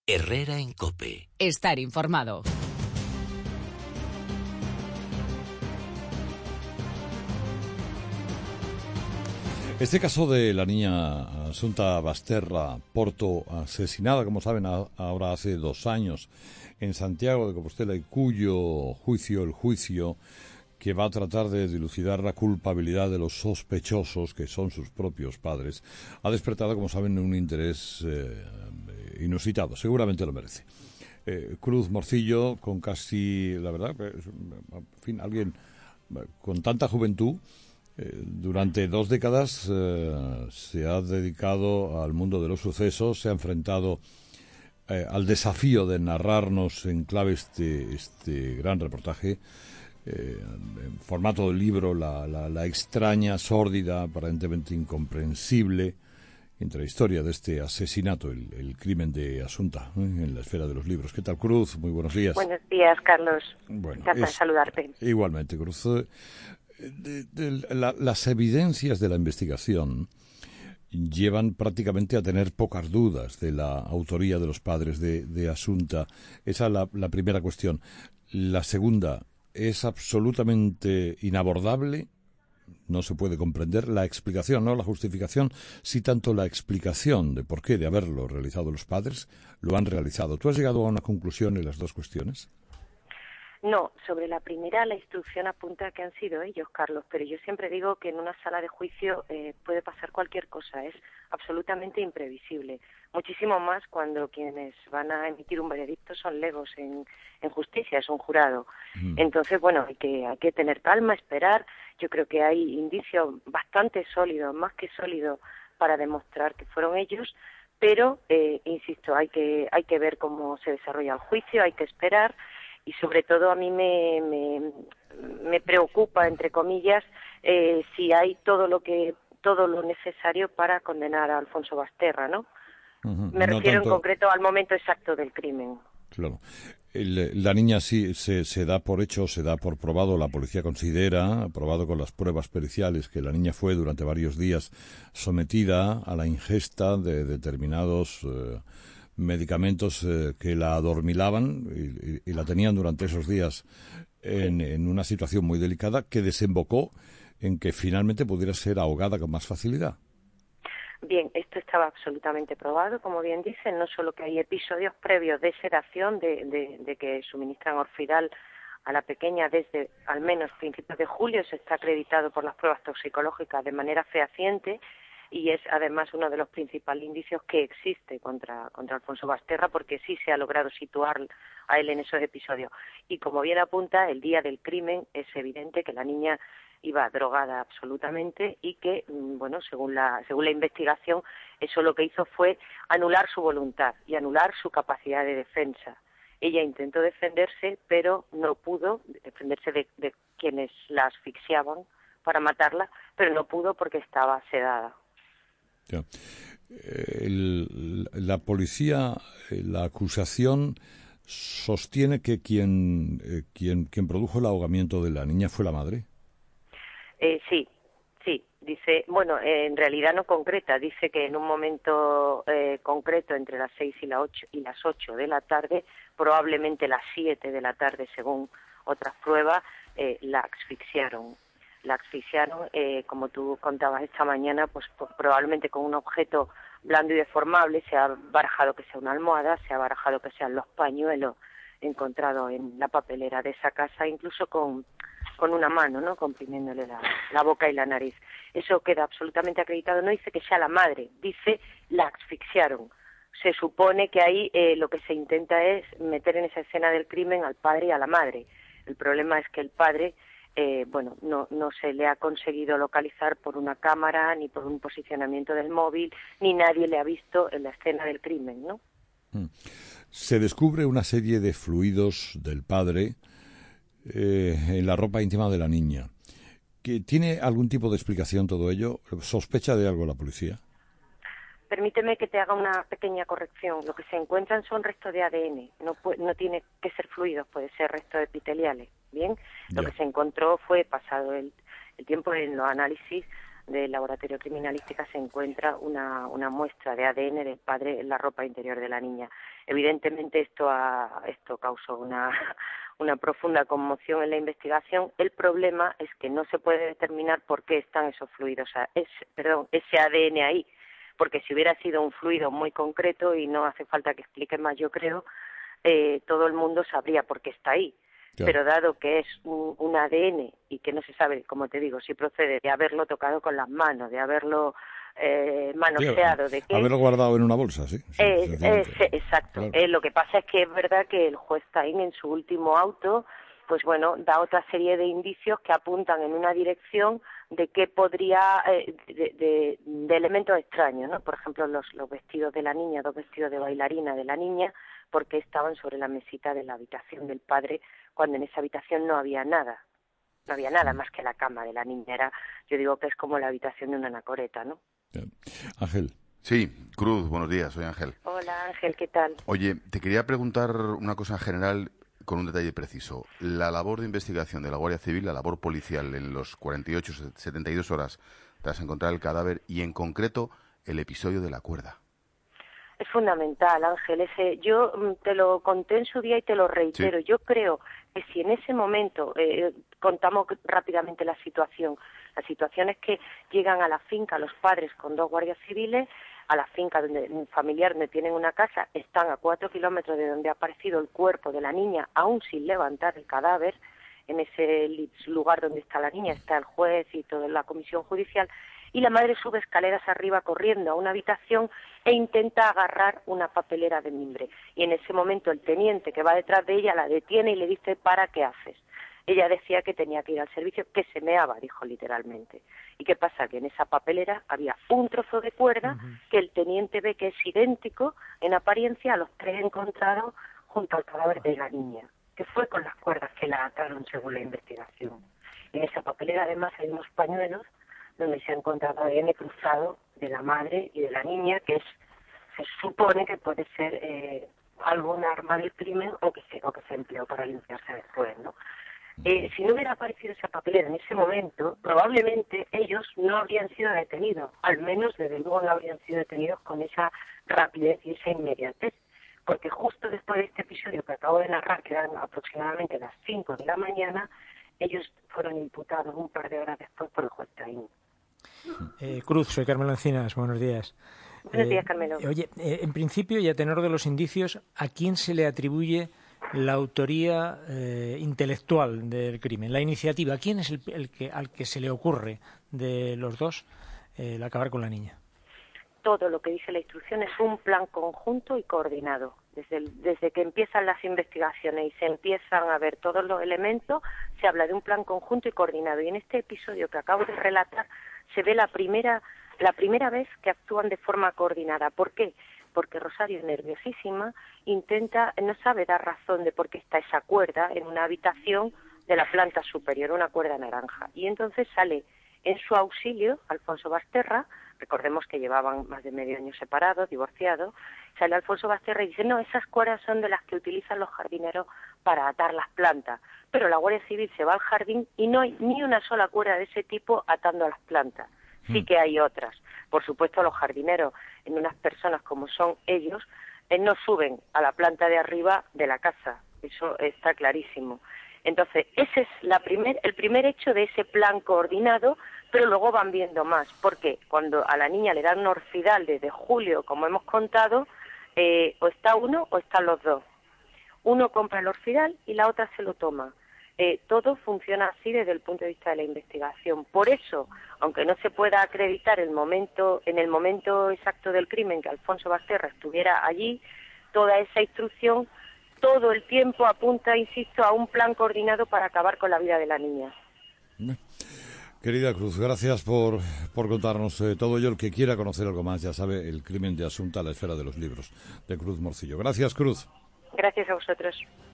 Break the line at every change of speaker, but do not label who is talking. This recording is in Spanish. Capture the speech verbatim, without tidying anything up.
Herrera en COPE.
Estar informado.
Este caso de la niña Asunta Basterra Porto, asesinada, como saben, a, ahora hace dos años en Santiago de Compostela, y cuyo juicio, el juicio que va a tratar de dilucidar la culpabilidad de los sospechosos, que son sus propios padres, ha despertado, como saben, un interés eh, inusitado. Seguramente lo merece. Eh, Cruz Morcillo, con casi, la verdad, en fin, alguien con tanta juventud, Eh, durante dos décadas eh, se ha dedicado al mundo de los sucesos, se ha enfrentado eh, al desafío de narrarnos en clave este, este gran reportaje, eh, en formato de libro, la, la, la extraña, sórdida, aparentemente incomprensible intrahistoria de este asesinato, el, el crimen de Asunta, ¿eh? En la esfera de los libros. ¿Qué tal, Cruz? Muy buenos días.
Buenos días, Carlos.
Bueno,
Encantado de
es,
saludarte.
Igualmente, Cruz. De, de, la, las evidencias de la investigación llevan prácticamente a tener pocas dudas de la autoría de los padres de, de Asunta. Esa es la, la primera cuestión. La segunda, es absolutamente inabordable, no se puede comprender la explicación, no la justificación, sí tanto la explicación de por qué de haberlo realizado los padres, lo han realizado. ¿Tú has llegado a una conclusión en las dos cuestiones?
No, sobre la primera, la instrucción apunta que han sido ellos, Carlos, pero yo siempre digo que en una sala de juicio eh, puede pasar cualquier cosa, es absolutamente imprevisible. Muchísimo más cuando quienes van a emitir un veredicto son legos en, en justicia, es un jurado. Mm. Entonces, bueno, hay que, hay que tener calma, esperar. Yo creo que hay indicios bastante sólidos, más que sólidos, para demostrar que fueron ellos, pero, eh, insisto, hay que, hay que ver cómo se desarrolla el juicio, hay que esperar. Y sobre todo a mí me, me, me preocupa, entre comillas, eh, si hay todo lo que todo lo necesario para condenar a Alfonso Basterra, ¿no? Uh-huh. Me no refiero tanto... en concreto al momento exacto del crimen.
Claro. El, la niña sí se, se da por hecho, se da por probado, la policía considera, probado con las pruebas periciales, que la niña fue durante varios días sometida a la ingesta de determinados Eh, medicamentos eh, que la adormilaban y, y, y la tenían durante esos días en, en una situación muy delicada, que desembocó en que finalmente pudiera ser ahogada con más facilidad.
Bien, esto estaba absolutamente probado, como bien dicen, no solo que hay episodios previos de sedación, de, de, de que suministran Orfidal a la pequeña desde al menos principios de julio, se está acreditado por las pruebas toxicológicas de manera fehaciente, y es además uno de los principales indicios que existe contra, contra Alfonso Basterra, porque sí se ha logrado situar a él en esos episodios. Y como bien apunta, el día del crimen es evidente que la niña iba drogada absolutamente y que, bueno, según la, según la investigación, eso lo que hizo fue anular su voluntad y anular su capacidad de defensa. Ella intentó defenderse, pero no pudo defenderse de, de quienes la asfixiaban para matarla, pero no pudo porque estaba sedada.
Ya. El, la policía, la acusación sostiene que quien, eh, quien quien produjo el ahogamiento de la niña fue la madre.
Eh, sí, sí. Dice, bueno, eh, en realidad no concreta. Dice que en un momento eh, concreto entre las seis y las ocho y las ocho de la tarde, probablemente las siete de la tarde, según otras pruebas, eh, la asfixiaron. La asfixiaron, eh, como tú contabas esta mañana, pues, pues probablemente con un objeto blando y deformable. Se ha barajado que sea una almohada, se ha barajado que sean los pañuelos encontrados en la papelera de esa casa, incluso con, con una mano, ¿no?, comprimiéndole la, la boca y la nariz. Eso queda absolutamente acreditado. No dice que sea la madre, dice la asfixiaron. Se supone que ahí eh, lo que se intenta es meter en esa escena del crimen al padre y a la madre. El problema es que el padre... Eh, bueno, no, no se le ha conseguido localizar por una cámara, ni por un posicionamiento del móvil, ni nadie le ha visto en la escena del crimen, ¿no?
Se descubre una serie de fluidos del padre eh, en la ropa íntima de la niña. ¿Que ¿Tiene algún tipo de explicación todo ello? ¿Sospecha de algo la policía?
Permíteme que te haga una pequeña corrección. Lo que se encuentran son restos de A D N. No, puede, no tiene que ser fluidos, puede ser restos epiteliales. Bien, lo ya. que se encontró fue, pasado el, el tiempo en los análisis, del laboratorio criminalística se encuentra una, una muestra de A D N del padre en la ropa interior de la niña. Evidentemente esto ha, esto causó una, una profunda conmoción en la investigación. El problema es que no se puede determinar por qué están esos fluidos, o sea, es, perdón, ese A D N ahí, porque si hubiera sido un fluido muy concreto, y no hace falta que explique más, yo creo, eh, todo el mundo sabría por qué está ahí. Claro. Pero dado que es un, un A D N y que no se sabe, como te digo, si procede de haberlo tocado con las manos, de haberlo eh, manoseado, claro, de que
haberlo guardado en una bolsa, sí. sí
eh, eh, exacto. Claro. Eh, lo que pasa es que es verdad que el juez Taín en su último auto, pues bueno, da otra serie de indicios que apuntan en una dirección de que podría, eh, de, de, de elementos extraños, ¿no? Por ejemplo, los, los vestidos de la niña, dos vestidos de bailarina de la niña, porque estaban sobre la mesita de la habitación del padre, cuando en esa habitación no había nada, no había nada más que la cama de la niña. Era, yo digo que es como la habitación de una anacoreta, ¿no?
Ángel.
Sí, Cruz, buenos días, soy Ángel.
Hola Ángel, ¿qué tal?
Oye, te quería preguntar una cosa en general con un detalle preciso. La labor de investigación de la Guardia Civil, la labor policial en los cuarenta y ocho, setenta y dos horas tras encontrar el cadáver y en concreto el episodio de la cuerda.
Es fundamental, Ángel. Ese, yo te lo conté en su día y te lo reitero. Sí. Yo creo que si en ese momento eh, contamos rápidamente la situación, la situación es que llegan a la finca los padres con dos guardias civiles, a la finca donde un familiar donde tienen una casa, están a cuatro kilómetros de donde ha aparecido el cuerpo de la niña, aún sin levantar el cadáver. En ese lugar donde está la niña está el juez y toda la comisión judicial, y la madre sube escaleras arriba corriendo a una habitación e intenta agarrar una papelera de mimbre. Y en ese momento el teniente que va detrás de ella la detiene y le dice: ¿para qué haces? Ella decía que tenía que ir al servicio, que se meaba, dijo literalmente. ¿Y qué pasa? Que en esa papelera había un trozo de cuerda uh-huh. que el teniente ve que es idéntico en apariencia a los tres encontrados junto al cadáver de la niña, que fue con las cuerdas que la ataron según la investigación. En esa papelera además hay unos pañuelos donde se ha encontrado A D N cruzado de la madre y de la niña, que es, se supone que puede ser eh, algún arma del crimen o que se o que se empleó para limpiarse después, ¿no? Eh, si no hubiera aparecido esa papelera en ese momento, probablemente ellos no habrían sido detenidos, al menos desde luego no habrían sido detenidos con esa rapidez y esa inmediatez, porque justo después de este episodio que acabo de narrar, que eran aproximadamente las cinco de la mañana, ellos fueron imputados un par de horas después por el juez Taín.
Eh, Cruz, soy Carmelo Encinas, buenos días.
Buenos días, Carmelo.
Eh, oye, eh, en principio y a tenor de los indicios, ¿a quién se le atribuye la autoría eh, intelectual del crimen, la iniciativa? ¿Quién es el, el que al que se le ocurre de los dos eh, el acabar con la niña?
Todo lo que dice la instrucción es un plan conjunto y coordinado. Desde, el, desde que empiezan las investigaciones y se empiezan a ver todos los elementos, se habla de un plan conjunto y coordinado. Y en este episodio que acabo de relatar se ve la primera, la primera vez que actúan de forma coordinada. ¿Por qué? Porque Rosario, nerviosísima, intenta, no sabe dar razón de por qué está esa cuerda en una habitación de la planta superior, una cuerda naranja. Y entonces sale en su auxilio Alfonso Basterra. Recordemos que llevaban más de medio año separados, divorciados. Sale Alfonso Basterra y dice: no, esas cuerdas son de las que utilizan los jardineros para atar las plantas. Pero la Guardia Civil se va al jardín y no hay ni una sola cuerda de ese tipo atando a las plantas. Sí que hay otras. Por supuesto, los jardineros, en unas personas como son ellos, eh, no suben a la planta de arriba de la casa. Eso está clarísimo. Entonces, ese es la primer, el primer hecho de ese plan coordinado, pero luego van viendo más. Porque cuando a la niña le dan Norfidal desde julio, como hemos contado, eh, o está uno o están los dos. Uno compra el Orfidal y la otra se lo toma. Eh, todo funciona así desde el punto de vista de la investigación. Por eso, aunque no se pueda acreditar el momento, en el momento exacto del crimen que Alfonso Basterra estuviera allí, toda esa instrucción, todo el tiempo apunta, insisto, a un plan coordinado para acabar con la vida de la niña.
Querida Cruz, gracias por, por contarnos eh, todo ello. El que quiera conocer algo más, ya sabe, El crimen de Asunta, la esfera de los libros, de Cruz Morcillo. Gracias, Cruz.
Gracias a vosotros.